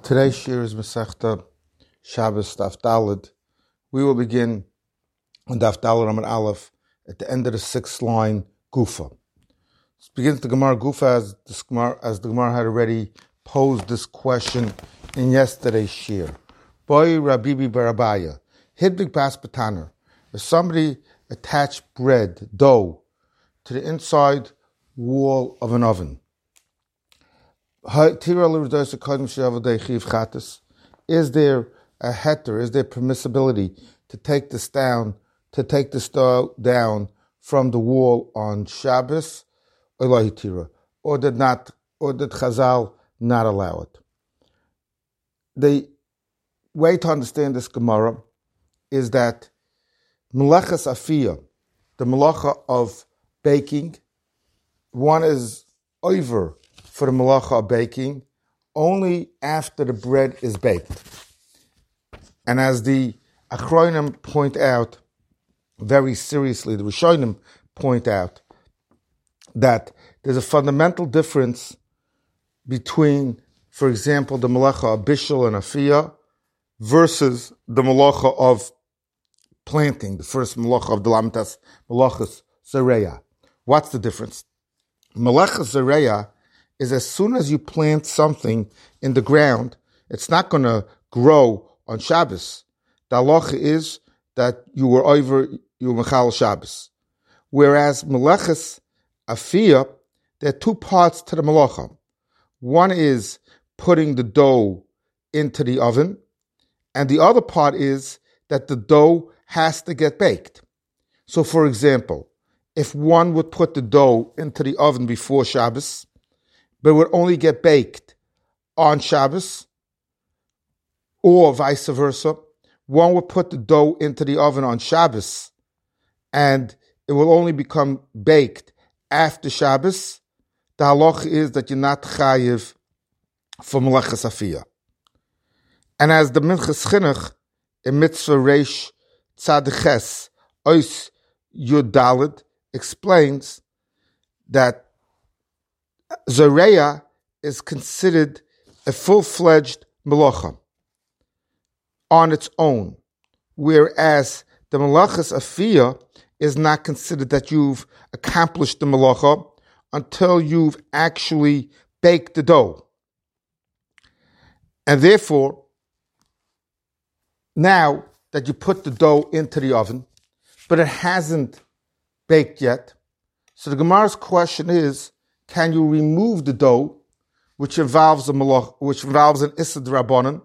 Today's shir is Masechta Shabbos Daf Daled. We will begin on Daf Daled Amud Aleph at the end of the sixth line, Gufa. It begins the Gemara Gufa as the Gemara had already posed this question in yesterday's shir. Boy Rabibi Barabaya, Hidbig Bas Bataner. If somebody attached bread, dough, to the inside wall of an oven, is there a heter, is there permissibility to take this down from the wall on Shabbos, or did Chazal not allow it? The way to understand this Gemara is that melechas afiyah, the melacha of baking, one is over for the melacha of baking only after the bread is baked. And as the Achronim point out very seriously, the Rishonim point out that there's a fundamental difference between, for example, the melacha of bishul and afiyah versus the melacha of planting, the first melacha of the Lamitas, melachas zareya. What's the difference? Melachas zareya is as soon as you plant something in the ground, it's not going to grow on Shabbos. The halacha is that you were mechal Shabbos. Whereas melechas afiyah, there are two parts to the melacha. One is putting the dough into the oven, and the other part is that the dough has to get baked. So, for example, if one would put the dough into the oven before Shabbos, but would only get baked on Shabbos, or vice versa, one would put the dough into the oven on Shabbos, and it will only become baked after Shabbos, the halacha is that you're not chayiv for melechas afiyah. And as the Minchas Chinuch in Mitzvah Reish Tzadches Ois Yud Daled explains that Zareya is considered a full-fledged melacha on its own, whereas the melachas afiyah is not considered that you've accomplished the melacha until you've actually baked the dough. And therefore, now that you put the dough into the oven, but it hasn't baked yet, so the Gemara's question is, can you remove the dough, which involves an Issa D'Rabbanan,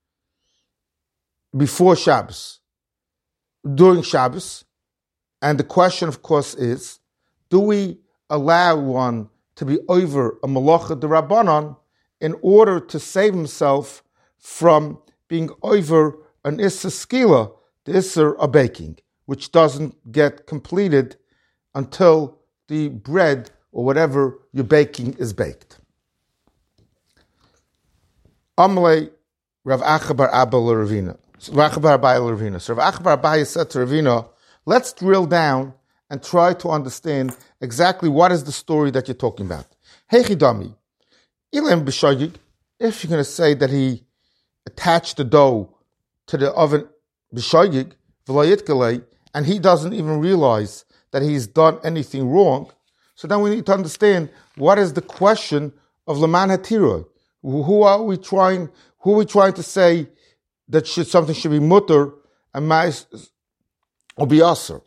before Shabbos, during Shabbos? And the question, of course, is, do we allow one to be over a Malacha D'Rabbanan in order to save himself from being over an Issa Skila, the Issa of baking, which doesn't get completed until the bread or whatever you're baking is baked? Amalei Rav Acha bar Abba l'Ravina. Rav Acha bar Abaye l'Ravina. So Rav Acha bar Abaye said to Ravina, let's drill down and try to understand exactly what is the story that you're talking about. Hechidami, Ilam b'shayig, if you're going to say that he attached the dough to the oven b'shayig, v'layit and he doesn't even realize that he's done anything wrong, so then we need to understand what is the question of Laman Hatira. Who are we trying to say that something should be mutter and mais or be aser?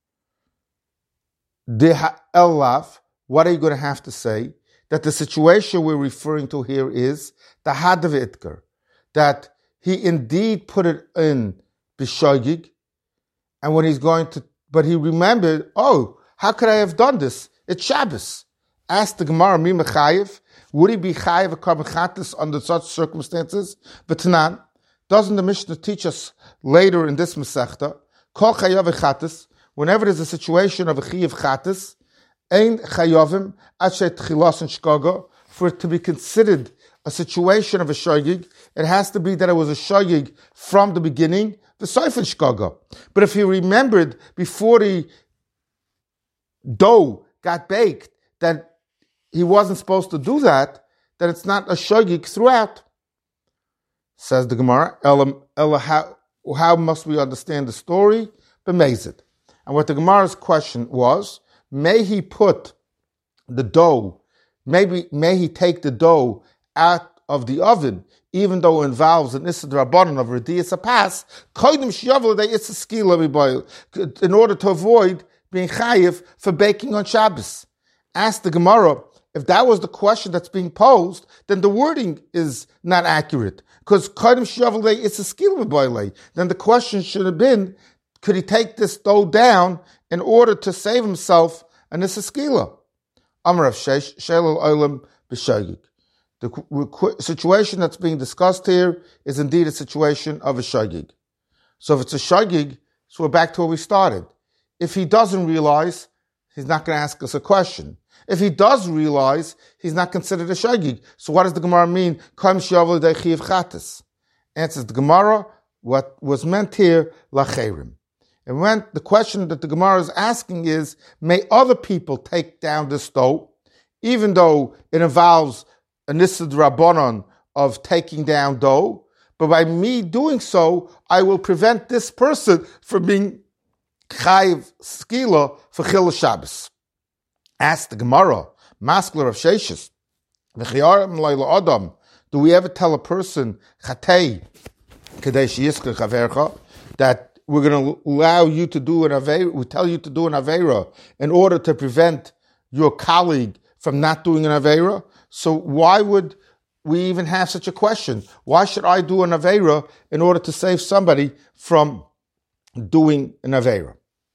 The elav, what are you going to have to say? That the situation we're referring to here is the hadav itkar, that he indeed put it in b'shagig, and when he's going to, but he remembered, oh, how could I have done this? It's Shabbos. Ask the Gemara, mi mechayev, would he be chayev a carbon chatas under such circumstances? But Tanan, doesn't the Mishnah teach us later in this Masechta, kol chayav chatas, whenever there's a situation of a chayav chatas, ein chayavim ashet chilas and shkaga, for it to be considered a situation of a shagig, it has to be that it was a shagig from the beginning, the seif and shkaga. But if he remembered before the dough got baked that he wasn't supposed to do that, then it's not a shogig throughout. Says the Gemara, how must we understand the story? B'mezid. And what the Gemara's question was, may he put the dough, may he take the dough out of the oven, even though it involves an Issa D'Rabbanan of Radiyas Apas, in order to avoid being chayiv for baking on Shabbos. Ask the Gemara, if that was the question that's being posed, then the wording is not accurate. Because then the question should have been, could he take this dough down in order to save himself an Issa Skila? Amar of Shelal Olam B'Shagig. The situation that's being discussed here is indeed a situation of a shagig. So if it's a shagig, so we're back to where we started. If he doesn't realize, he's not going to ask us a question. If he does realize, he's not considered a shagig. So what does the Gemara mean? Answers the Gemara, what was meant here, lacherim. And when the question that the Gemara is asking is, may other people take down this dough, even though it involves an Issa D'Rabbanan of taking down dough, but by me doing so, I will prevent this person from being chayiv skila for chil Shabbos. Ask the Gemara, maskler of Sheshes, v'chiyarim leila adam, do we ever tell a person, chatei, kadesh yiskar chavercha, that we're going to allow you to do an aveira, we tell you to do an aveira in order to prevent your colleague from not doing an aveira? So why would we even have such a question? Why should I do an aveira in order to save somebody from doing an aveira?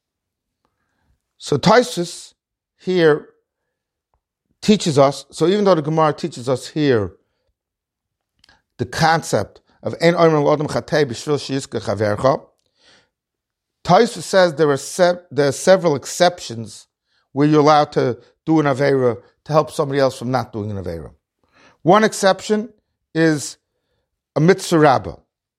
So Taisus here teaches us, so even though the Gemara teaches us here the concept of Ein Omer L'Adam Chatei B'Shvil She'Yizkar Chavercha, Taisus says there are several exceptions where you're allowed to do an aveira to help somebody else from not doing an aveira. One exception is a mitzvah rabbah.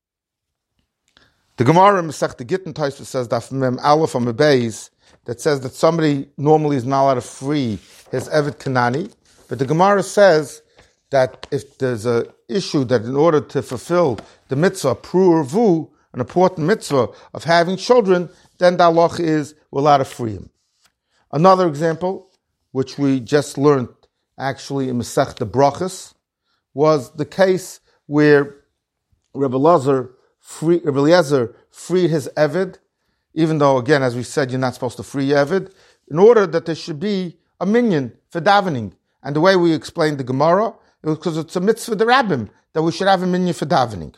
The Gemara in Masechta Gittin Taisus says Daf Mem Aleph on Beis that says that somebody normally is not allowed to free his Eved Kanani, but the Gemara says that if there's an issue that in order to fulfill the mitzvah Pru Urvu, an important mitzvah of having children, then the halach is we're allowed to free him. Another example, which we just learned actually in Masechta Brachas, was the case where Rebbe Eliezer freed his Eved, even though, again, as we said, you're not supposed to free your Eved, in order that there should be a minyan for davening. And the way we explained the Gemara, it was because it's a mitzvah the rabbim, that we should have a minyan for davening.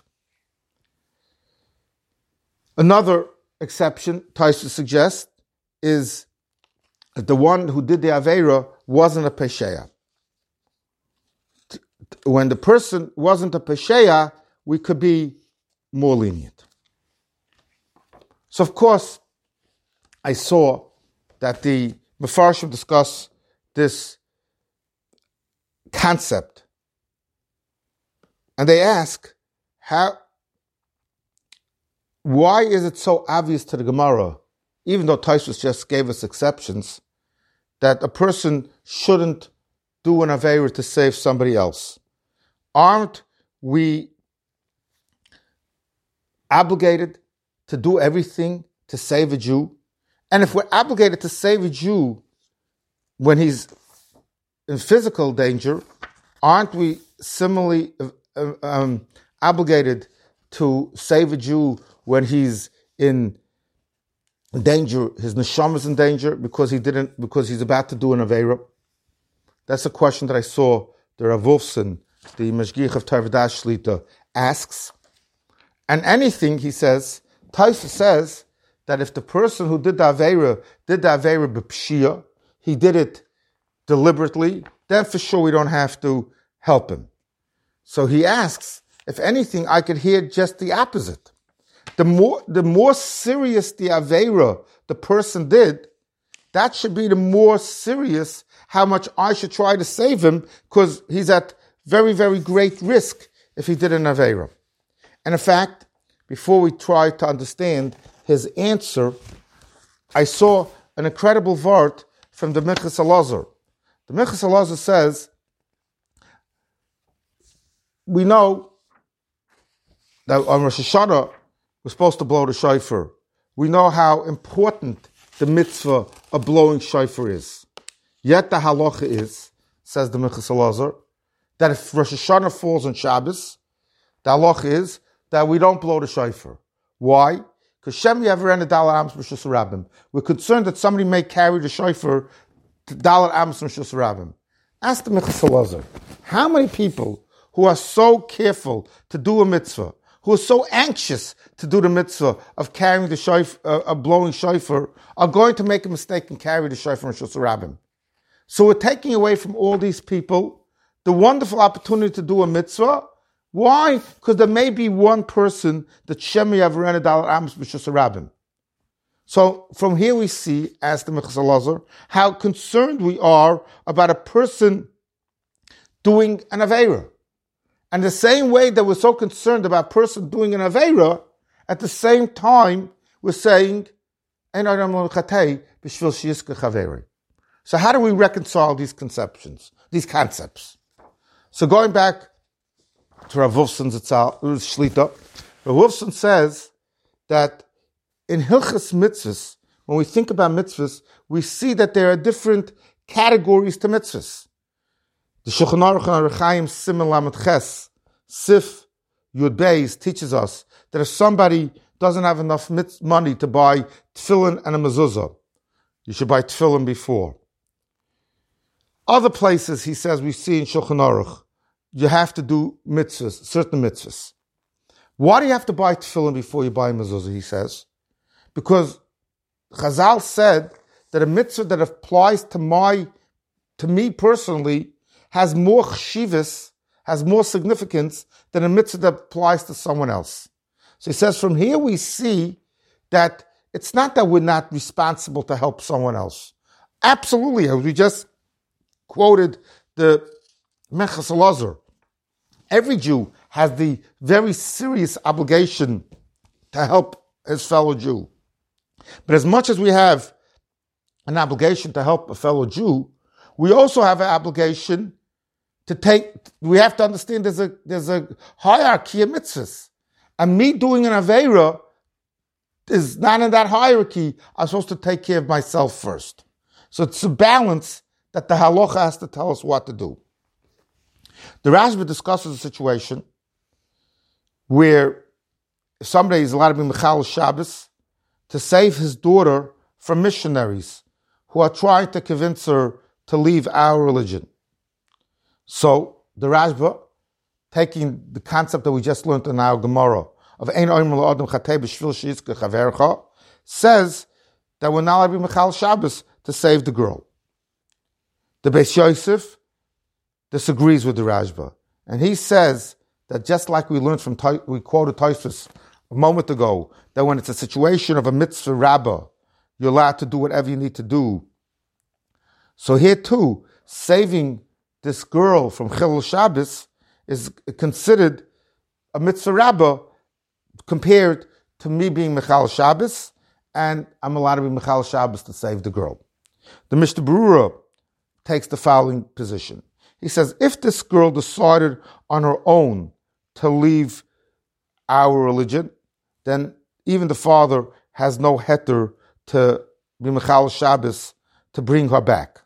Another exception, Taisus suggests, is that the one who did the Aveira wasn't a Pesheya. When the person wasn't a Pesheya, we could be more lenient. So, of course, I saw that the Mefarshim discuss this concept. And they ask, why is it so obvious to the Gemara, even though Taisus just gave us exceptions, that a person shouldn't do an Aveira to save somebody else? Aren't we obligated to do everything to save a Jew? And if we're obligated to save a Jew when he's in physical danger, aren't we similarly obligated to save a Jew when he's in danger, his neshama is in danger because he's about to do an Aveira? That's a question that I saw the Rav Wolfson, the Mashgiach of Tarvadas Shlita, asks. And anything, he says, Taisus says that if the person who did the Aveira b'pshia, he did it deliberetely, then for sure we don't have to help him. So he asks, if anything, I could hear just the opposite. The more serious the Aveira the person did, that should be the more serious how much I should try to save him, because he's at very, very great risk if he did an Aveira. And in fact, before we try to understand his answer, I saw an incredible vart from the Minchas Elazar. The Minchas Elazar says, we know that on Rosh Hashanah we're supposed to blow the shofar. We know how important the mitzvah of blowing shofar is. Yet the halacha is, says the Minchas Elazar, that if Rosh Hashanah falls on Shabbos, the halacha is that we don't blow the shofar. Why? Because Shem Yavarena Dalar Amos B'Shus Rabbim. We're concerned that somebody may carry the shofar to Dalar Amos B'Shus Rabbim. Ask the Minchas Elazar, how many people who are so careful to do a mitzvah, who are so anxious to do the mitzvah of carrying the shofar, of blowing shofar, are going to make a mistake and carry the shofar in Shus Rabbim? So we're taking away from all these people the wonderful opportunity to do a mitzvah. Why? Because there may be one person that Shemi Yavarena Dalar Amos B'Shus Rabbim. So from here we see, as the Minchas Elazar, how concerned we are about a person doing an Aveira. And the same way that we're so concerned about a person doing an Aveira, at the same time we're saying, so how do we reconcile these conceptions, these concepts? So going back to Rav Wolfson's Shlita, Rav Wolfson says that in Hilchas Mitzvahs, when we think about mitzvahs, we see that there are different categories to mitzvahs. The Shulchan Aruch and Orach Chaim Siman Lamed Ches, Sif Yud Beis, teaches us that if somebody doesn't have enough money to buy tefillin and a mezuzah, you should buy tefillin before. Other places, he says, we see in Shulchan Aruch, you have to do mitzvahs, certain mitzvahs. Why do you have to buy tefillin before you buy mezuzah, he says? Because Chazal said that a mitzvah that applies to me personally has more chshivas, has more significance than a mitzvah that applies to someone else. So he says from here we see that it's not that we're not responsible to help someone else. Absolutely, as we just quoted the Minchas Elazar, every Jew has the very serious obligation to help his fellow Jew. But as much as we have an obligation to help a fellow Jew, we also have an obligation we have to understand there's a hierarchy of mitzvahs. And me doing an Aveira is not in that hierarchy. I'm supposed to take care of myself first. So it's a balance that the halacha has to tell us what to do. The Rashba discusses a situation where somebody is allowed to be Mechal Shabbos to save his daughter from missionaries who are trying to convince her to leave our religion. So the Rashba, taking the concept that we just learned in our Gemara of Ein Omer L'Adam Chatei B'Shvil She'yizkeh Chavercha, says that we're not allowed to be Mechal Shabbos to save the girl. The Beis Yosef disagrees with the Rashba, and he says that just like we learned we quoted Tosfos a moment ago, that when it's a situation of a mitzvah rabbah, you're allowed to do whatever you need to do. So here too, saving this girl from Chilul Shabbos is considered a mitzvah rabbah compared to me being Mechal Shabbos, and I'm allowed to be Mechal Shabbos to save the girl. The Mishnah Berurah takes the following position. He says, if this girl decided on her own to leave our religion, then even the father has no heter to be Mechal Shabbos to bring her back.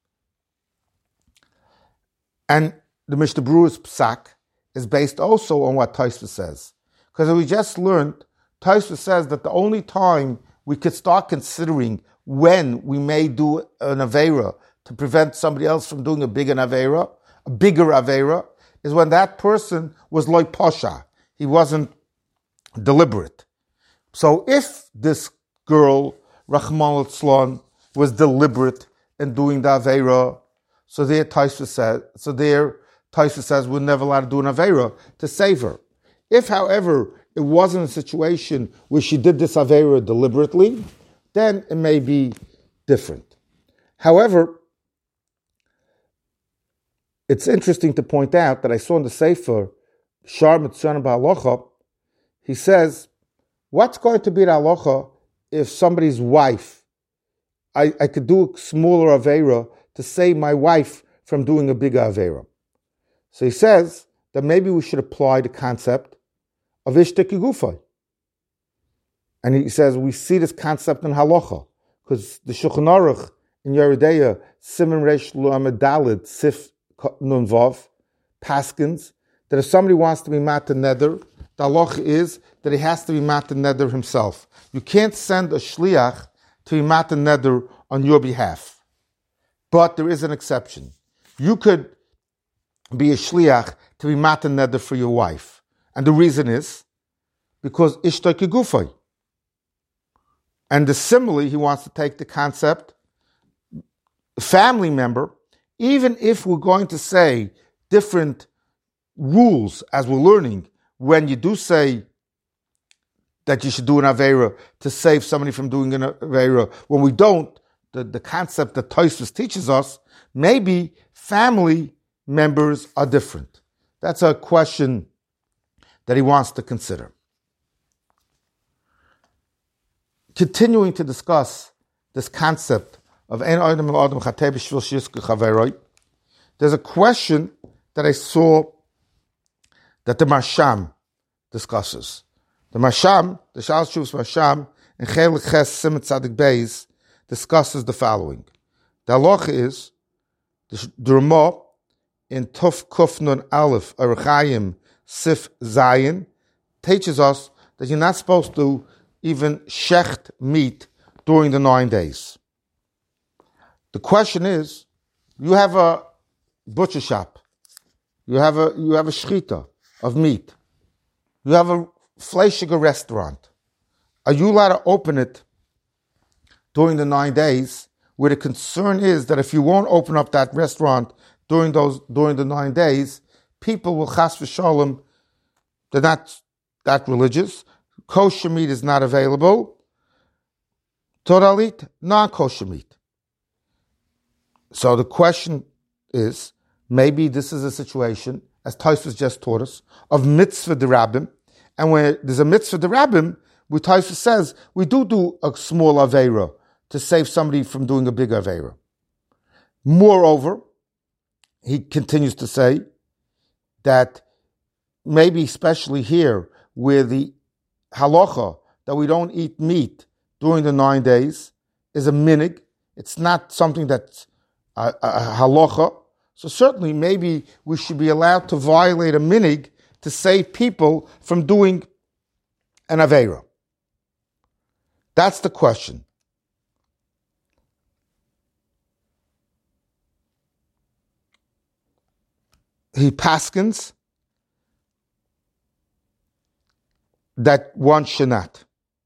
And the Mishnah Berurah's psak is based also on what Tosfos says. Because we just learned, Tosfos says that the only time we could start considering when we may do an Aveira to prevent somebody else from doing a bigger Aveira, is when that person was loy posha. He wasn't deliberate. So if this girl, Rachman al-Tzlon, was deliberate in doing the Aveira, so there Tosfos says we're never allowed to do an Aveira to save her. If, however, it wasn't a situation where she did this Aveira deliberately, then it may be different. However, it's interesting to point out that I saw in the Sefer, Shar Mitzvah Ba'alocha, he says, what's going to be the halacha if somebody's wife, I could do a smaller Aveira to save my wife from doing a bigger Aveira. So he says that maybe we should apply the concept of Ishta Kigufay. And he says, we see this concept in halacha, because the Shulchan Aruch in Yeridea, Siman Reish Lamed Daled, Sif Nun Vav, paskins, that if somebody wants to be matan neder, the halacha is that he has to be matan neder himself. You can't send a shliach to be matan neder on your behalf. But there is an exception. You could be a shliach to be matan neder for your wife. And the reason is because Ishta Kigufay. And the simile, he wants to take the concept, family member, even if we're going to say different rules as we're learning, when you do say that you should do an Aveira to save somebody from doing an Aveira, when we don't, the concept that Tosfos teaches us, maybe family members are different. That's a question that he wants to consider. Continuing to discuss this concept of there's a question that I saw that the Masham discusses. The Masham, the Shalosh Tshuvos Masham, in Chelik Ches Siman Tzadik Beis, discusses the following. The halacha is, the Ramah in Tuf Kuf Nun Aleph, Arachayim, Sif Zayin, teaches us that you're not supposed to even shecht meat during the 9 days. The question is, you have a butcher shop, you have a shchita of meat, you have a fleischiger restaurant. Are you allowed to open it during the 9 days, where the concern is that if you won't open up that restaurant during the 9 days, people will chas v'shalom, they're not that religious, kosher meat is not available, toralit, non-kosher meat. So the question is, maybe this is a situation, as Tosfos just taught us, of mitzvah derabim, and when there's a mitzvah derabim, where Tosfos says, we do a small aveira to save somebody from doing a big aveira. Moreover, he continues to say that maybe especially here, where the halacha that we don't eat meat during the 9 days is a minig, it's not something that's a halacha. So certainly maybe we should be allowed to violate a minig to save people from doing an aveira. That's the question. He paskins that one should not.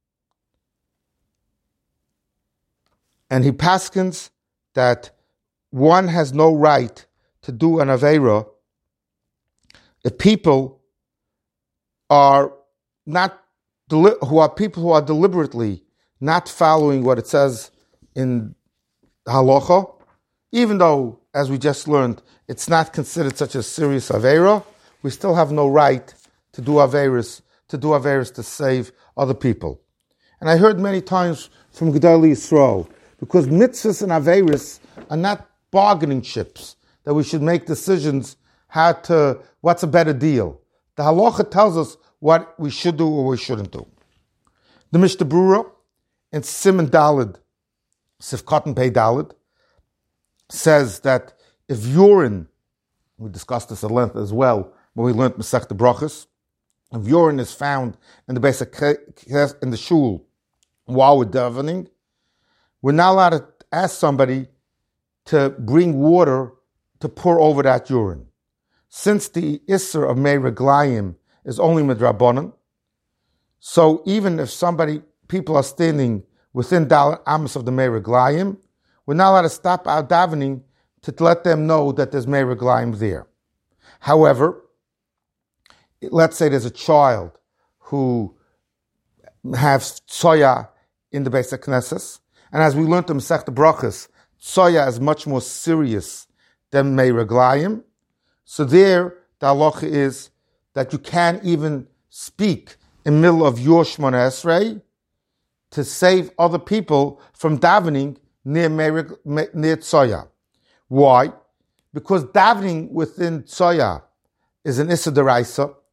And he paskins that one has no right to do an aveira if people are not who are deliberately not following what it says in halacha, even though, as we just learned, it's not considered such a serious aveira, we still have no right to do aveiras to save other people. And I heard many times from Gedolei Yisrael, because mitzvahs and aveiras are not bargaining chips, that we should make decisions what's a better deal. The halacha tells us what we should do or we shouldn't do. The Mishnah Berurah in Siman Daled, Sifkat Pei Daled, says that if urine, we discussed this at length as well when we learned Masechta Brachos, if urine is found in the basic in the shul while we're davening, we're not allowed to ask somebody to bring water to pour over that urine. Since the Isser of Mei Reglayim is only Midrabanan, so even if people are standing within Dalet Amos of the Mei Reglayim, we're not allowed to stop our davening to let them know that there's Mei Reglayim there. However, let's say there's a child who has tsoya in the Beis HaKnesses, and as we learned in Masechta Brachos, tsoya is much more serious than Mei Reglayim. So there, the halacha is that you can't even speak in the middle of your Shmona Esrei to save other people from davening near tsoya. Why? Because davening within tsoya is an issa deraisa.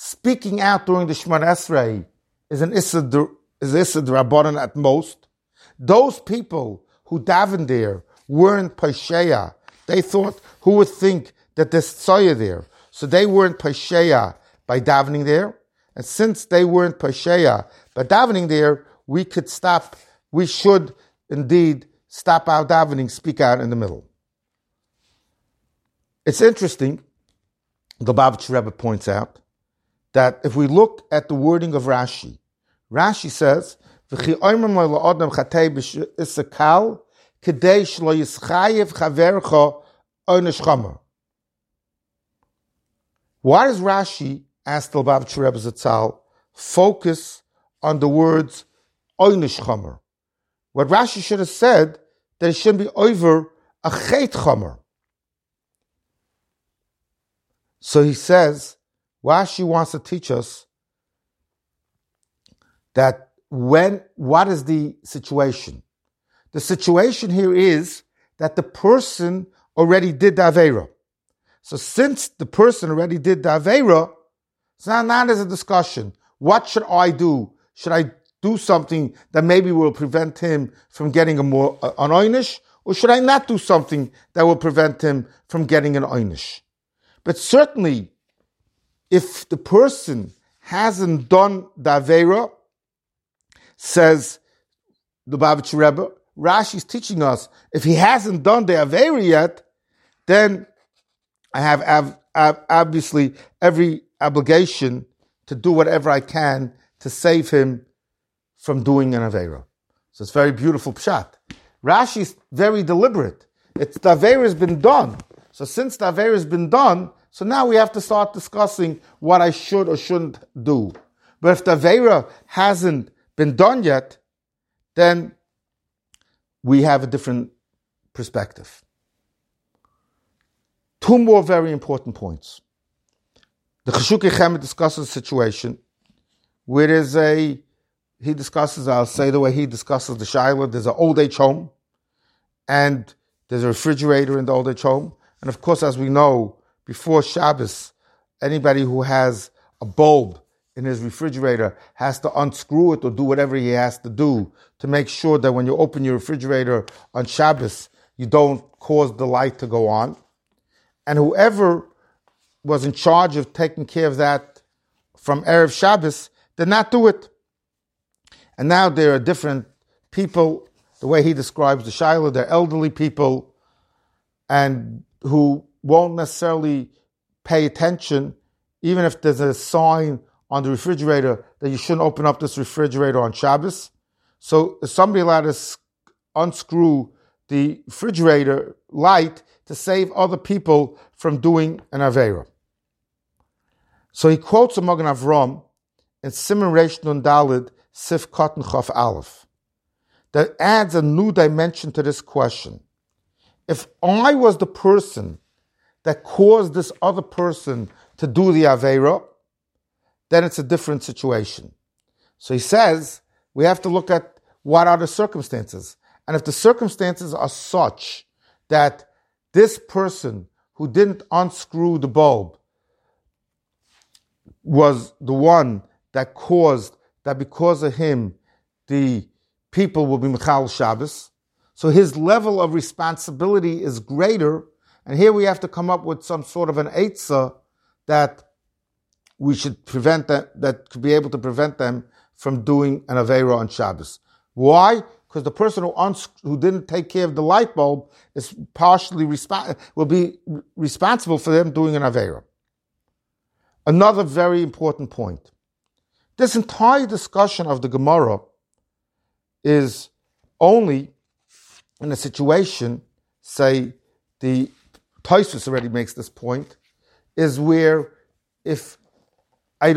speaking out during the Shemona Esrei is an Issa D'Rabbanan at most. Those people who davened there weren't Pesheya. They thought, who would think that there's Tzoya there? So they weren't Pesheya by davening there. And since they weren't Pesheya by davening there, we should indeed stop our davening, speak out in the middle. It's interesting, the Lubavitcher Rebbe points out, that if we look at the wording of Rashi, Rashi says, "V'chi oimrim lo la'odam chatei b'isakal kedei shlo yischayev chavercha onesh chomer." Why does Rashi, ask the Lubavitcher Rebbe Zatzal, focus on the words onesh chomer? What Rashi should have said, that it shouldn't be over a chet chomer. So he says, Rashi wants to teach us that what is the situation? The situation here is that the person already did the Aveira. So since the person already did the Aveira, it's not as a discussion. What should I do? Should I do something that maybe will prevent him from getting an oynish? Or should I not do something that will prevent him from getting an oynish? But certainly, if the person hasn't done the Aveira, says the Lubavitcher Rebbe, Rashi's teaching us, if he hasn't done the Aveira yet, then I have obviously every obligation to do whatever I can to save him from doing an Aveira. So it's very beautiful pshat. Rashi's very deliberate. The Aveira has been done. So since the Aveira has been done, so now we have to start discussing what I should or shouldn't do. But if the Aveira hasn't been done yet, then we have a different perspective. Two more very important points. The Cheshukei Chemed discusses a situation where he discusses the Shaila, there's an old age home, and there's a refrigerator in the old age home. And of course, as we know, before Shabbos, anybody who has a bulb in his refrigerator has to unscrew it or do whatever he has to do to make sure that when you open your refrigerator on Shabbos, you don't cause the light to go on. And whoever was in charge of taking care of that from Erev Shabbos did not do it. And now there are different people, the way he describes the Shaila, they're elderly people, and who won't necessarily pay attention, even if there's a sign on the refrigerator that you shouldn't open up this refrigerator on Shabbos. So is somebody allowed to unscrew the refrigerator light to save other people from doing an Aveira? So he quotes a Magen Avram in Siman Reish Nun Daled Sif Katan Chaf Aleph that adds a new dimension to this question. If I was the person that caused this other person to do the Aveira, then it's a different situation. So he says, we have to look at what are the circumstances. And if the circumstances are such that this person who didn't unscrew the bulb was the one that caused that because of him, the people will be Michal Shabbos, so his level of responsibility is greater, and here we have to come up with some sort of an eitzah that we should prevent that could be able to prevent them from doing an Aveira on Shabbos. Why? Because the person who didn't take care of the light bulb is will be responsible for them doing an Aveira. Another very important point. This entire discussion of the Gemara is only in a situation, say the Tosfos already makes this point, is where if I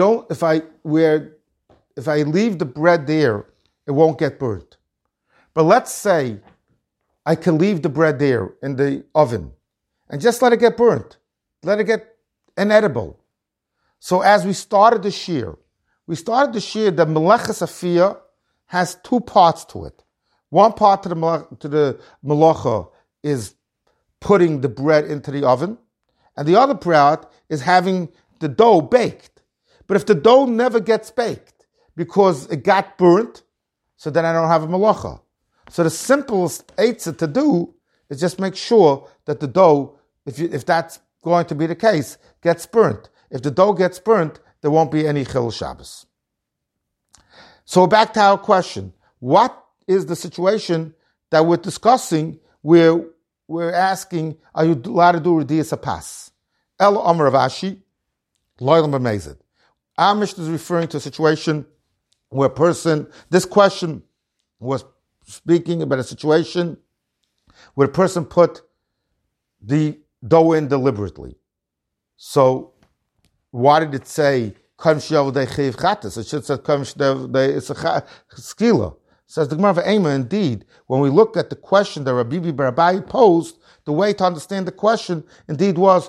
leave the bread there, it won't get burnt. But let's say I can leave the bread there in the oven and just let it get burnt. Let it get inedible. So as we started the shir that Meleches Afiyah has two parts to it. One part to the Melacha is putting the bread into the oven, and the other part is having the dough baked. But if the dough never gets baked because it got burnt, so then I don't have a malacha. So the simplest eitzah to do is just make sure that the dough, if that's going to be the case, gets burnt. If the dough gets burnt, there won't be any chil Shabbos. So back to our question. What is the situation that we're discussing where we're asking, are you allowed to do Rediyas Apas? El Omer Rav Ashi, Loyal B'Mezid. Our Mishnah is referring to a situation where this question was speaking about a situation where a person put the dough in deliberately. So, why did it say, it should say, skila. Says the Gemara of Ema, indeed, when we look at the question that Rabbi Bar Abaye posed, the way to understand the question, indeed, was,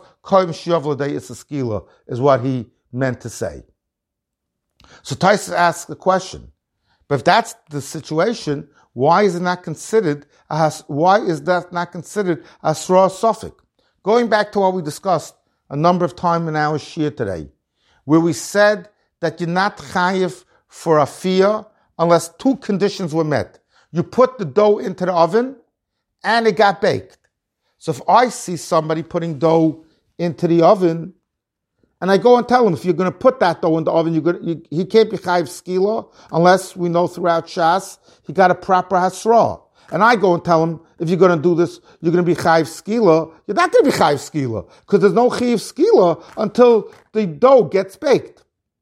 is what he meant to say. So Taisa asks the question, but if that's the situation, why is that not considered Asra Suffolk? Going back to what we discussed a number of times in our Shir today, where we said that you're not chayiv for a fiyah unless two conditions were met. You put the dough into the oven and it got baked. So if I see somebody putting dough into the oven, and I go and tell him, if you're going to put that dough in the oven, he can't be chayiv skila unless we know throughout Shas he got a proper hasra. And I go and tell him, if you're going to do this, you're going to be chayiv skila. You're not going to be chayiv skila because there's no chayiv skila until the dough gets baked.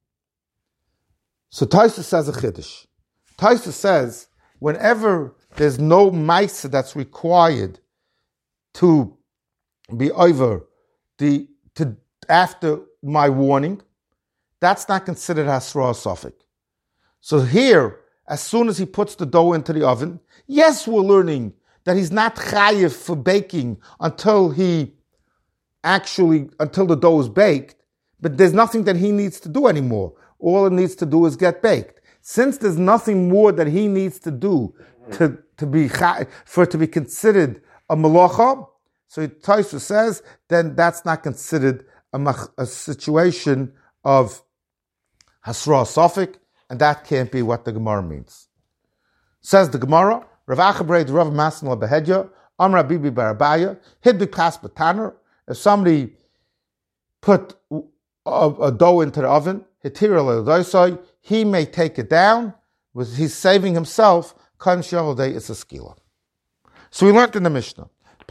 So Taisa says a chiddush. Taisa says, whenever there's no ma'isa that's required to be over after my warning, that's not considered hasra safek. So here, as soon as he puts the dough into the oven, yes, we're learning that he's not chayiv for baking until the dough is baked, but there's nothing that he needs to do anymore. All it needs to do is get baked. Since there's nothing more that he needs to do for it to be considered a malacha, so Taisa says, then that's not considered a situation of hasra safek, and that can't be what the Gemara means. Says the Gemara, Rav Achabrei Rav Masnel Behedya, Amar Bibi Bar Abaye, Hidbi Kas B'Taner. If somebody put a dough into the oven, he may take it down. He's saving himself. It's a skila. So we learned in the Mishnah.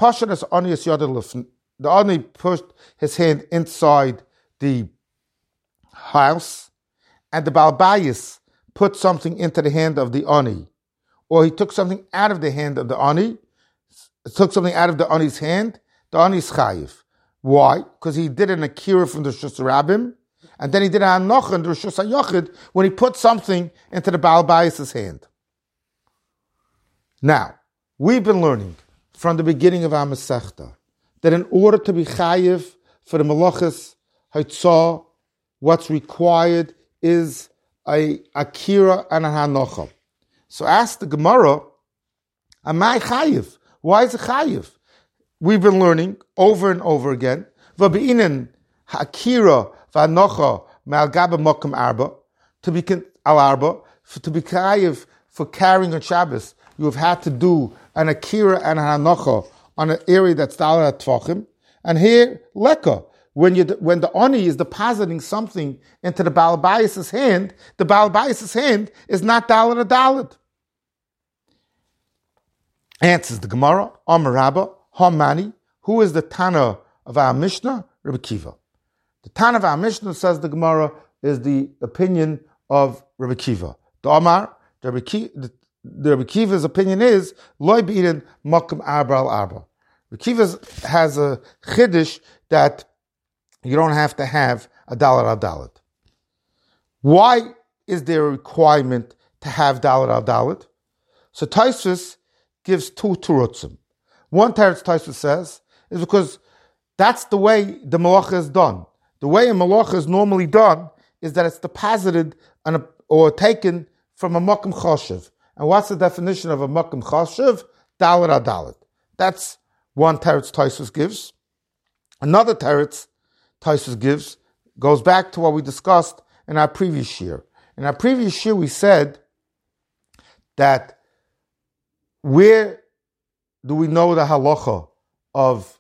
The Ani pushed his hand inside the house, and the Balbayis put something into the hand of the Ani. Or he took something out of the hand of the Ani, took something out of the Ani's hand, the Ani's chayiv. Why? Because he did an akira from the Rishus Rabbim, and then he did an anocha in the Rishus HaYochid when he put something into the Baal Bayis' hand. Now, we've been learning from the beginning of our Masechta that in order to be chayiv for the Malachas Haitzah, what's required is a akira and a hanocha. So ask the Gemara, am I chayiv? Why is it chayiv? We've been learning over and over again. V'be'inen ha'akira v'hanocha me'al gaba mokum arba. To be chayiv for carrying on Shabbos, you have had to do an akira and a hanocha on an area that's dalar tvachim. And here, leka. When the Ani is depositing something into the Baal Bayis' hand, the Baal Bayis' hand is not dalar dalit. Answers the Gemara, Amar Rabba, Hamani, who is the Tana of our Mishnah? Rabbi Kiva. The Tana of our Mishnah, says the Gemara, is the opinion of Rabbi Kiva. The Amar, the Rabbi Kiva's opinion is, Loi be'iden makom arba al arba. Rabbi Kiva has a chiddush that you don't have to have a dalar al dalit. Why is there a requirement to have dalar al dalit? So Tosfos gives two terutzim. One teretz Tosfos says is because that's the way the malacha is done. The way a malacha is normally done is that it's deposited or taken from a makom choshev. And what's the definition of a makom choshev? Dalar al dalit. That's one teretz Tosfos gives. Another teretz Tosfos gives goes back to what we discussed in our previous year. In our previous year, we said that where do we know the halacha of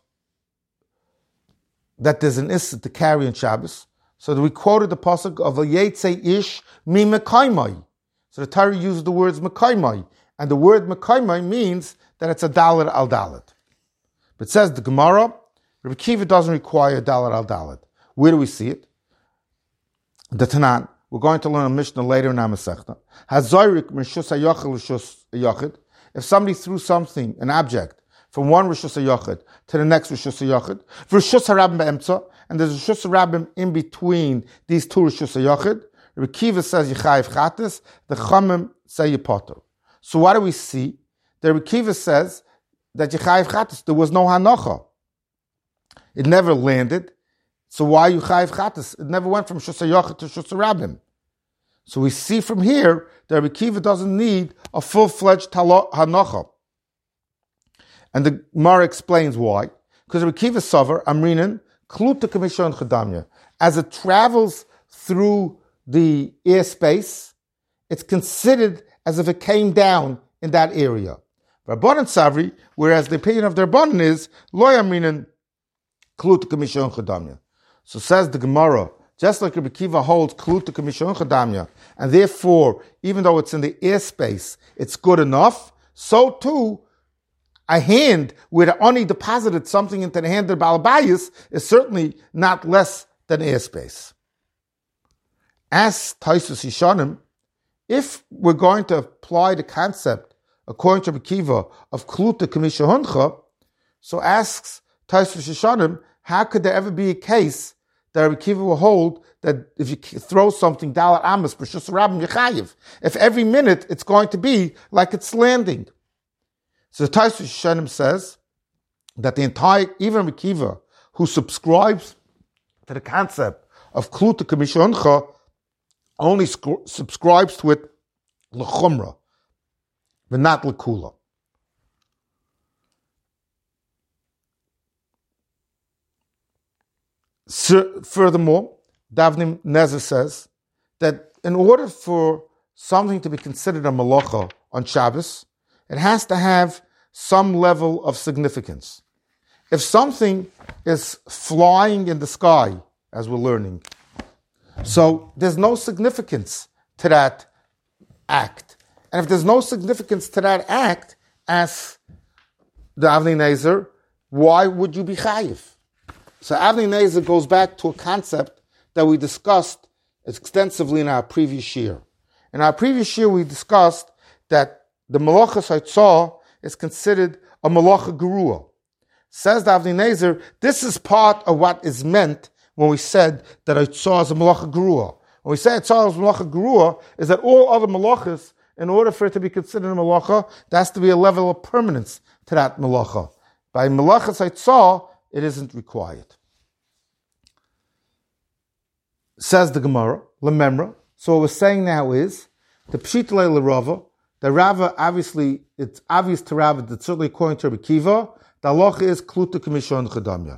that there's an issa to carry on Shabbos? So we quoted the pasuk of Vayetze ish mi mekaymai. So the Torah uses the words mekaymai, and the word mekaymai means that it's a dalet al dalet. But it says the Gemara, Rabbi Kiva doesn't require dalet al dalet. Where do we see it? The Tanan. We're going to learn a Mishnah later in our Masechta. Hazorik mishus hayachid l'shus hayachid. If somebody threw something, an object, from one Rishus HaYachid to the next Rishus HaYachid, Rishus HaRabbim be'emtza, and there's a Rishus HaRabbim in between these two Rishus HaYachid, Rabbi Kiva says Yechayev Chatas, the Chamim say Yepoter. So what do we see? The Rabbi Kiva says that Yechayev Chatas, there was no Hanocha. It never landed. So why Yechayev Chatas? It never went from Rishus HaYachid to Rishus HaRabbim. So we see from here that Rabbi Kiva doesn't need a full-fledged Hanocha. And the Gemara explains why. Because Rabbi Kiva Sover, Amrinan, Kluta Kamishon Chadamya. As it travels through the airspace, it's considered as if it came down in that area. Rabbanan Savri, whereas the opinion of the Rabbanan is, Loy Amrinan, Kluta Kamishon Chadamya. So says the Gemara, just like Rabbi Kiva holds Kluta Kamishon Chadamya, and therefore, even though it's in the airspace, it's good enough, so too, a hand where the Oni deposited something into the hand of the Balabayas is certainly not less than airspace. As Taisus Yishanim, if we're going to apply the concept, according to Rabbi Kiva, of Kluta Kamishahuncha, so asks Taisus Yishanim, how could there ever be a case that Rabbi Kiva will hold that if you throw something, Dalat Amos, B'Shus Rabbim Yechayev, if every minute it's going to be like it's landing. So Taisus Yishanim says that the entire, even Rabbi Kiva, who subscribes to the concept of Kluta Kamishoncha, only subscribes to it l'chumra, but not l'kula. Furthermore, Davnim Nezer says that in order for something to be considered a malacha on Shabbos, it has to have some level of significance. If something is flying in the sky, as we're learning, so there's no significance to that act. And if there's no significance to that act, as the Avnei Nezer, why would you be chayiv? So Avnei Nezer goes back to a concept that we discussed extensively in our previous year. In our previous year, we discussed that the Malachas Haitzah is considered a Malacha Gerua. Says the Avnei Nezer, this is part of what is meant when we said that Haitzah is a Malacha Gerua. When we say Haitzah is a Malacha Gerua, is that all other Malachas, in order for it to be considered a Malacha, there has to be a level of permanence to that Malacha. By Malachas Haitzah, it isn't required. Says the Gemara, Lememra. So what we're saying now is, the Pshit Le Rava, the Rava, obviously, it's obvious to Rava that certainly according to Rabbi Kiva, the halacha is Kluta Kamishon Chadamya.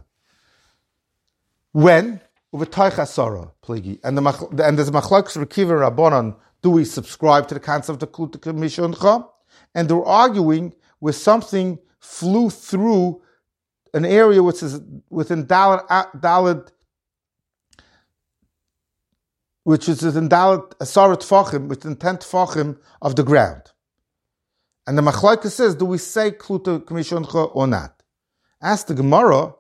When? Uv'taych asara, pligi. And there's machlokes Rabbi Kiva and Rabbanan, do we subscribe to the concept of Kluta Kamishon Chadamya? And they're arguing where something flew through an area which is within Dalet, which is within Dalet Asarat Tfachim, within 10 Tfachim of the ground. And the Machlokes says, do we say Kluta Kamishoncha or not? Ask the Gemara,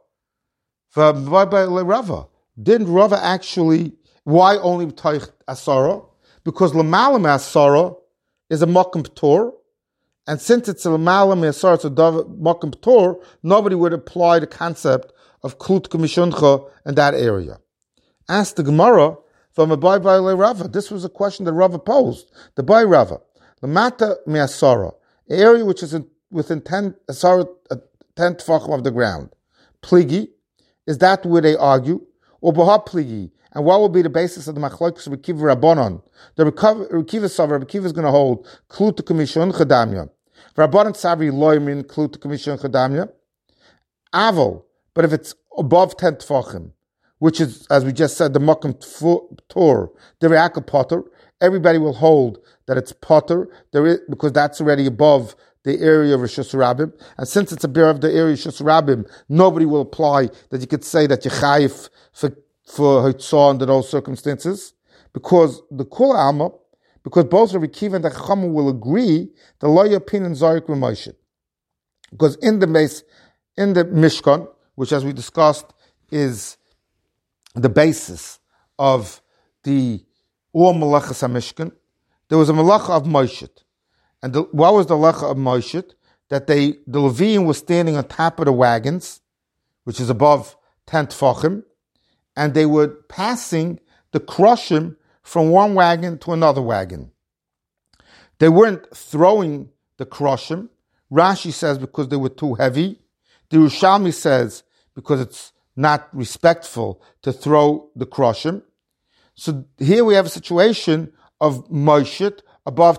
Rava. Didn't Rava actually, why only Taich Asara? Because Lamalam Asara is a Mokum P'tor, and since it's a Lamalam Asara, it's a Mokum P'tor, nobody would apply the concept of Kluta Kamishoncha in that area. Ask the Gemara, from a Bai Rava. This was a question that Rava posed. The Bai Rava. Lamata me'asara. An area which is within 10 tefachim of the ground. Pligi. Is that where they argue? Or Baha Pligi. And what will be the basis of the machlokes of Kiva Rabbanon? The Kiva Savra, Kiva is going to hold Kluta Kamishon Chadamya. Rabbanon Savri Loimin Kluta Kamishon Chadamya. Avo. But if it's above 10 tefachim, which is, as we just said, the Makam Tor, the Re'aka Potter, everybody will hold that it's Potter, because that's already above the area of Rishus Rabbim. And since it's above the area of Rishus Rabbim, nobody will apply that you could say that you're chayif for Hitzah under those circumstances. Because the Kul Alma, because both Rabbi Kiva and the Chachamim will agree that Lo Yapin and Zarek Moshe. Because in the Mishkan, which as we discussed is the basis of the Ur Malachas HaMishkan, there was a Malacha of Moshe. And what was the Malacha of Moshe? That the Leviim was standing on top of the wagons, which is above 10 Tfachim, and they were passing the Krushim from one wagon to another wagon. They weren't throwing the Krushim. Rashi says because they were too heavy. The Yerushalmi says because it's not respectful to throw the Krushim. So here we have a situation of Moshe above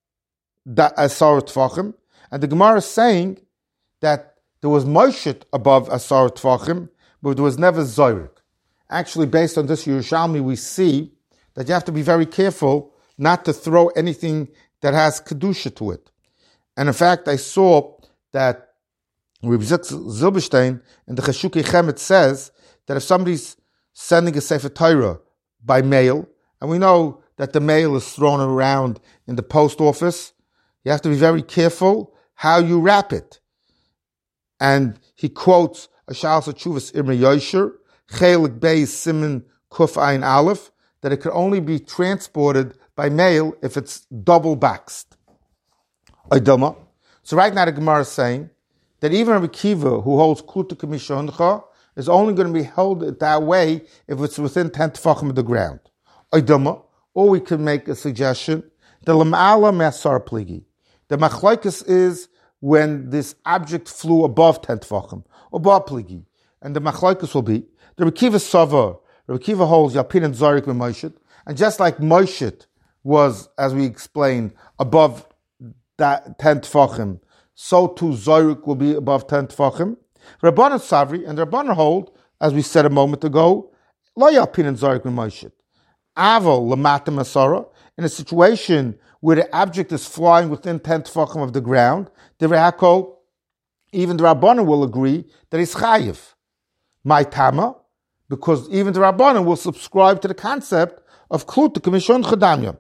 Asar Tfachim, and the Gemara is saying that there was Moshe above Asar Tfachim, but there was never Zorik. Actually, based on this Yerushalmi, we see that you have to be very careful not to throw anything that has Kedusha to it. And in fact, I saw that Rabbi Zilberstein in the Cheshukei Chemet says that if somebody's sending a Sefer Torah by mail, and we know that the mail is thrown around in the post office, you have to be very careful how you wrap it. And he quotes Ashal Sachuvas Irma Yosher, Chelik Beis Siman Kuf Ein Aleph, that it could only be transported by mail if it's double boxed. Aydama. So right now the Gemara is saying that even Rabbi Kiva, who holds Kluta Kamishoncha, is only going to be held that way if it's within 10 tefachim of the ground. Aydama. Or we can make a suggestion. The Lam'ala Masar Pligi. The Machlokes is when this object flew above 10 tefachim, above Pligi. And the Machlokes will be, the Rabbi Kiva Sava, Rabbi Kiva holds Yapin and Zarek with Moshe. And just like Moshe was, as we explained, above that 10 tefachim, so too Zarek will be above 10 tefachim. Rabbanan Savri and the Rabbanan hold, as we said a moment ago, Lo Yapin and Zarek with Moshe. Aval Lamata Masara, in a situation where the object is flying within 10 tefachim of the ground, the Re'akol, even the Rabbanan will agree that it's chayiv. My Tama, because even the Rabbanan will subscribe to the concept of Kluta Kamishon Chadamya.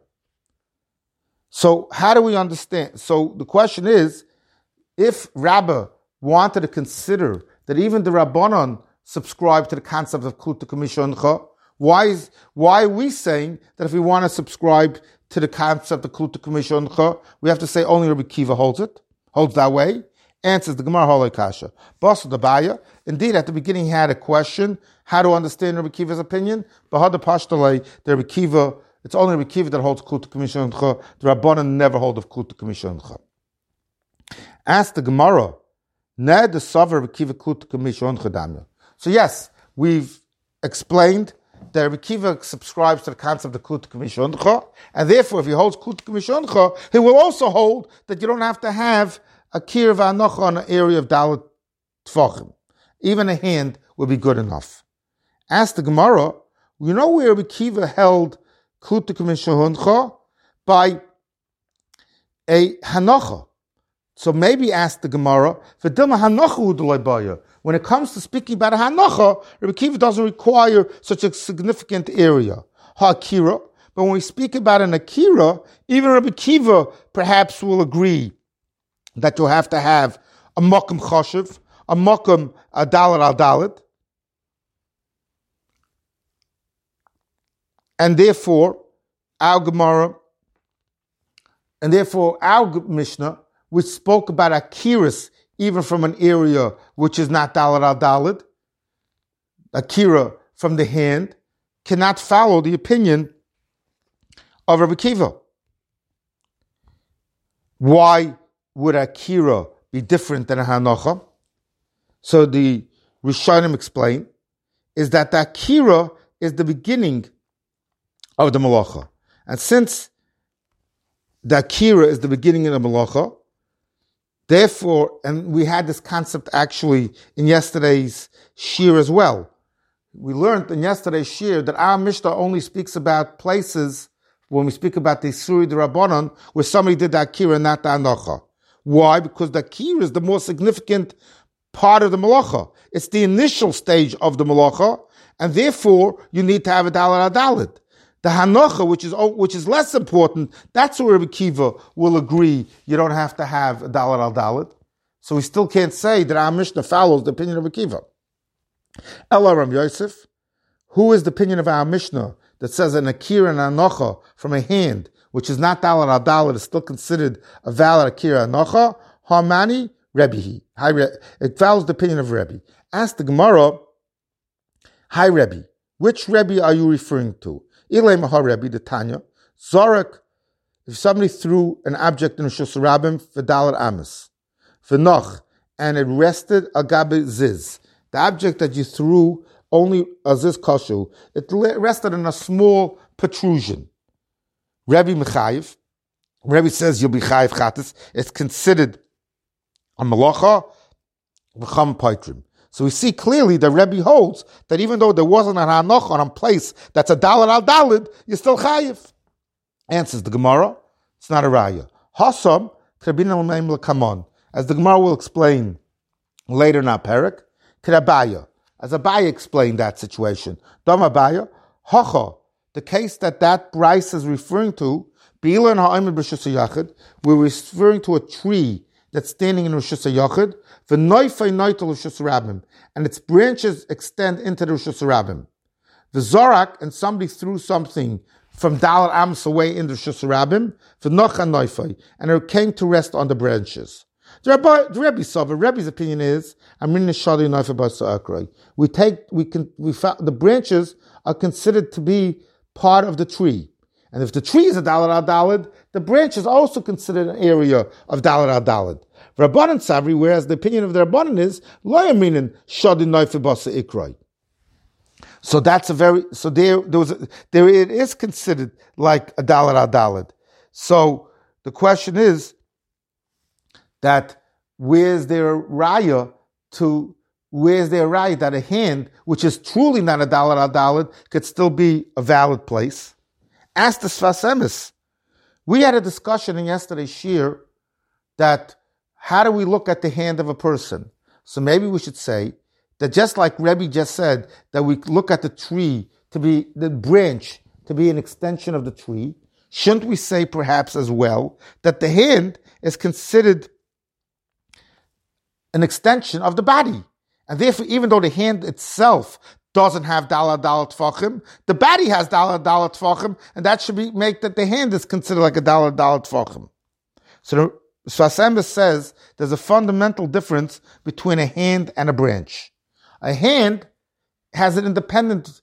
So how do we understand? So the question is, if Rabbah wanted to consider that even the Rabbanan subscribe to the concept of Kluta Kamishon Chadamya, why are we saying that if we want to subscribe to the concept of Kluta Kamishon Chadamya, we have to say only Rabbi Kiva holds that way? Answers the Gemara Holei Kasha. Basa Dabaya. Indeed, at the beginning he had a question, how to understand Rabbi Kiva's opinion. Bahada Pashtalei, the Rabbi Kiva, it's only Rabbi Kiva that holds Kluta Kamishon Chadamya. The Rabbanan never hold of Kluta Kamishon Chadamya. Ask the Gemara, Ned the Savar Rabbi Kiva Kluta Kamishon Chadamya. So yes, we've explained that Rabbi Kiva subscribes to the concept of Kluta Kamishon Chadamya, and therefore if he holds Kluta Kamishon Chadamya, he will also hold that you don't have to have a kir v'anocha on an area of dalet tfachim. Even a hand would be good enough. Ask the Gemara, you know where Rabbi Kiva held Kluta Kamishon Chadamya? By a hanocha. So maybe ask the Gemara, when it comes to speaking about a hanocha, Rabbi Kiva doesn't require such a significant area. Ha-akira. But when we speak about an akira, even Rabbi Kiva perhaps will agree that you have to have a makam choshev, a makam adalit al dalit, and therefore our Gemara, and therefore our Mishnah, which spoke about akiras even from an area which is not dalit al dalit, akira from the hand, cannot follow the opinion of Rabbi Kiva. Why would akira be different than a hanocha? So the Rishonim explain is that the akira is the beginning of the malacha, and since the akira is the beginning of the malacha, therefore, and we had this concept actually in yesterday's shir as well. we learned in yesterday's shir that our Mishnah only speaks about places when we speak about the Isuri D'Rabbanan where somebody did the Akira and not the Anocha. Why? Because the Akira is the more significant part of the Malacha. It's the initial stage of the Malacha, and therefore you need to have a Dalet Adalet. The Hanocha, which is less important, that's where Rabbi Kiva will agree you don't have to have a Dalet Adalet. So we still can't say that our Mishnah follows the opinion of Rabbi Kiva. Ela Ram Yosef, who is the opinion of our Mishnah that says an Akira and Anocha from a hand, which is not Dalet Adalet, is still considered a valid Akira Anocha? Hamani Rebbe. It follows the opinion of Rebbe. Ask the Gemara, Hi Rebbe, which Rebbe are you referring to? Ilay Mahar Rebbe, the Tanya. Zorak, if somebody threw an object in Rishus Rabbim for Dalet Amos, for Noch, and it rested agabe ziz. The object that you threw only aziz kashu, it rested in a small protrusion. Rebbe Mechayiv, Rebbe says you'll be chayiv chatas. It's considered a malacha v'cham paitrim. So we see clearly that Rebbe holds that even though there wasn't an hanoch on a place that's a dalad al dalad, you're still chayiv. Answers the Gemara, it's not a raya. Hasam krabinal meim l'kamon, as the Gemara will explain later in our parak. Krabaya, as Abaya explained that situation. Dam Abaya, hacha, the case that Bryce is referring to, Be'ilan ha'omed b'Rishus HaYachid, we're referring to a tree that's standing in Rishus HaYachid, v'noifei noitel Rishus Rabbim, and its branches extend into the Rishus Rabbim. The Zorak, and somebody threw something from Dalet Amos away in the Rishus Rabbim, v'nocha noifei, and it came to rest on the branches. The Rebbe's opinion is, the branches are considered to be part of the tree. And if the tree is a Dalet al Daled, the branch is also considered an area of Dalet al Daled. Rabbanan Savri, whereas the opinion of the Rabbanan is, Lo yaminin shadin noife basa ikroi. So that's there it is considered like a Dalet al Daled. So the question is, that where's there a raya that a hand, which is truly not a Dalet al Daled, could still be a valid place? Ask the Sfas Emes. We had a discussion in yesterday's shir that how do we look at the hand of a person? So maybe we should say that just like Rebbe just said, that we look at the tree to be, the branch to be an extension of the tree, shouldn't we say perhaps as well that the hand is considered an extension of the body? And therefore, even though the hand itself doesn't have Dalet Tfachim, the body has Dalet Tfachim, and that should make that the hand is considered like a Dalet Tfachim. So the Sfas Emes says there's a fundamental difference between a hand and a branch. A hand has an independent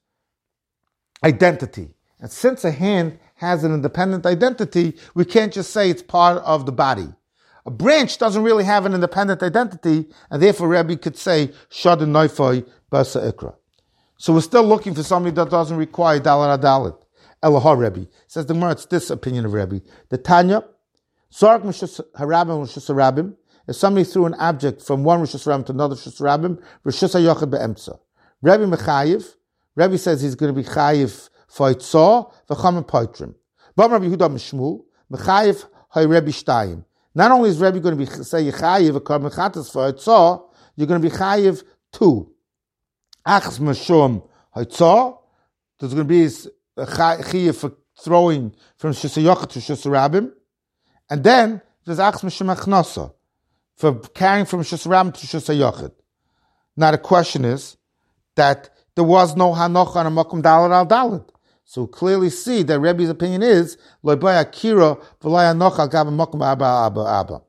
identity. And since a hand has an independent identity, we can't just say it's part of the body. A branch doesn't really have an independent identity, and therefore Rebbe could say, Shadin Noifoi Basa Ikra. So we're still looking for somebody that doesn't require Dalet Adalet. Elahar Rebbe. Says the Gemara, it's this opinion of Rebbe. The Tanya, Zorak Rishus Harabim Rishus Harabim, if somebody threw an object from one Rishus Harabim to another Rishus Harabim, Rishus HaYachid Be'emtza. Rebbe Mechayiv, Rebbe says he's going to be Chayiv for Itzah, V'cham Poitrim. Bam Rabbi Yehuda Mishmul, Mechayiv Hay Rebbe Shtayim. Not only is Rebbe going to be say Chayiv a Karban Chatas for Itzah, you're going to be Chayiv too. Achs Mashum Itzah, there's going to be a Chayiv for throwing from Rishus HaYachid to Rishus Harabim, and then there's Achs Mashum Achnasa for carrying from Rishus Harabim to Rishus HaYachid. Now the question is that there was no Hanoch on a Makom Dalet al Dalet. So clearly see that Rebbe's opinion is Loibay Akira V'lay Hanoch al Gab Makom Abba.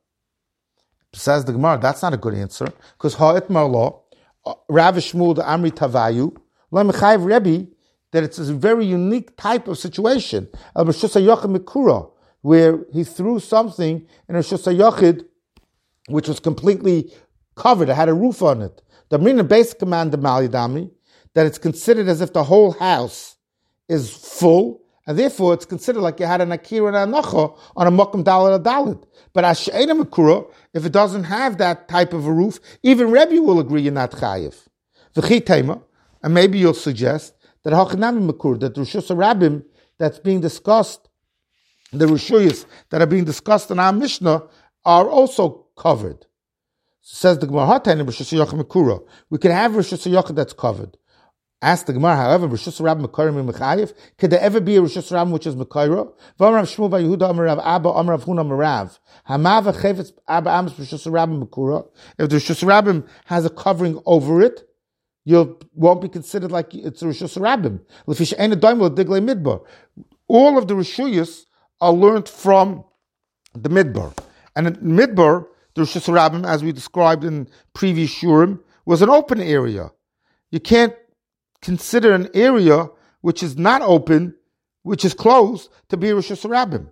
Says the Gemara, that's not a good answer, because Ha'itmar Lo, Rav Shmuel the Amri Tavayu, Lo Mechayiv Rebbe, that it's a very unique type of situation, Al Rishus HaYachid Mikura, where he threw something in Rishus HaYachid which was completely covered, it had a roof on it. The Amrina basic command of Malidami, that it's considered as if the whole house is full, and therefore it's considered like you had an Akira and a Anocha on a Mokum Dalet Adalet. But Ash'ena Makura, if it doesn't have that type of a roof, even Rebbe will agree you're not Chayiv. V'chi Tema, And maybe you'll suggest that Hachanami Makur, that the Rishus Rabbim that's being discussed, the Rishuyas that are being discussed in our Mishnah are also covered. Says the Gemara, we can have Rishus Yochid that's covered. Ask the Gemara, however, Rishus Rabbim Mekarim Mechayev, could there ever be a Rishus Rabbim which is Mekairo? V'amrav Shmuel Yehuda Amarav Abba Amarav Huna Marav. Hamav Chevetz Abba Amos Rishus Rabbim Mekura. If the Rishus Rabbim has a covering over it, you won't be considered like it's a Rishus Rabbim. Lefish Ein Adoim Diglei Midbar. All of the Rishuyas are learned from the Midbar, and in Midbar, the Rishus Rabbim, as we described in previous Shurim, was an open area. You can't consider an area which is not open, which is closed, to be a Rishus Rabbim.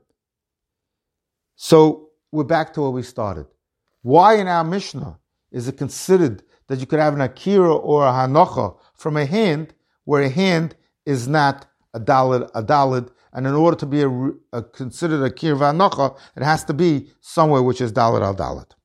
So we're back to where we started. Why in our Mishnah is it considered that you could have an akira or a hanocha from a hand where a hand is not a dalid, and in order to be considered a akira hanocha, it has to be somewhere which is dalid al dalid.